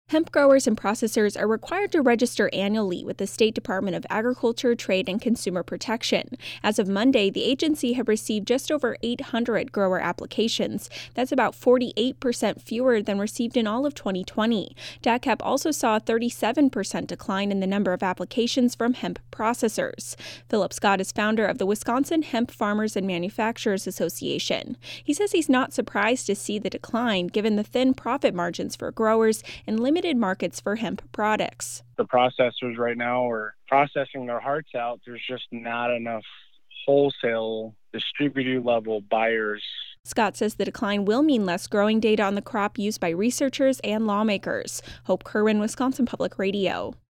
Hemp growers and processors are required to register annually with the State Department of Agriculture, Trade, and Consumer Protection. As of Monday, the agency had received just over 800 grower applications. That's about 48% fewer than received in all of 2020. DACAP also saw a 37% decline in the number of applications from hemp processors. Philip Scott is founder of the Wisconsin Hemp Farmers and Manufacturers Association. He says he's not surprised to see the decline given the thin profit margins for growers and limited markets for hemp products. The processors right now are processing their hearts out. There's just not enough wholesale distributor level buyers. Scott says the decline will mean less growing data on the crop used by researchers and lawmakers. Hope Kerwin, Wisconsin Public Radio.